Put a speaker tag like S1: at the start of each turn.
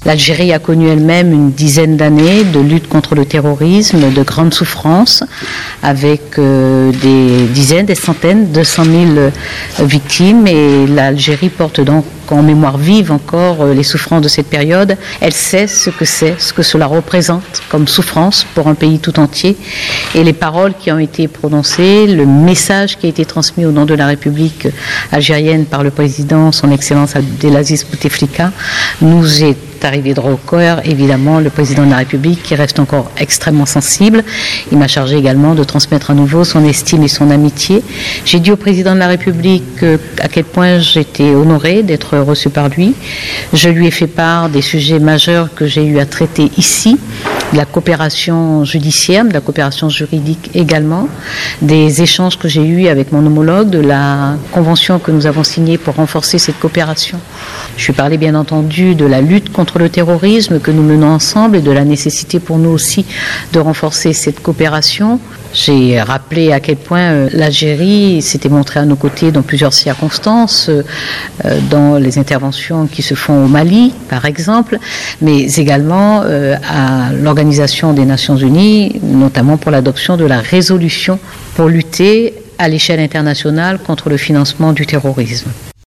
S1: L'Algérie a connu elle-même une dizaine d'années de lutte contre le terrorisme, de grandes souffrances, avec des dizaines, des centaines, 200 000 victimes. Et l'Algérie porte donc en mémoire vive encore les souffrances de cette période. Elle sait ce que c'est, ce que cela représente comme souffrance pour un pays tout entier. Et les paroles qui ont été prononcées, le message qui a été transmis au nom de la République algérienne par le président, son Excellence Abdelaziz Bouteflika, nous est arrivé droit au cœur, évidemment, le président de la République qui reste encore extrêmement sensible. Il m'a chargé également de transmettre à nouveau son estime et son amitié. J'ai dit au président de la République à quel point j'étais honorée d'être reçue par lui. Je lui ai fait part des sujets majeurs que j'ai eu à traiter ici, de la coopération judiciaire, de la coopération juridique également, des échanges que j'ai eus avec mon homologue, de la convention que nous avons signée pour renforcer cette coopération. Je lui ai parlé bien entendu de la lutte contre le terrorisme que nous menons ensemble et de la nécessité pour nous aussi de renforcer cette coopération. J'ai rappelé à quel point l'Algérie s'était montrée à nos côtés dans plusieurs circonstances, dans les interventions qui se font au Mali, par exemple, mais également à l'Organisation des Nations Unies, notamment pour l'adoption de la résolution pour lutter à l'échelle internationale contre le financement du terrorisme.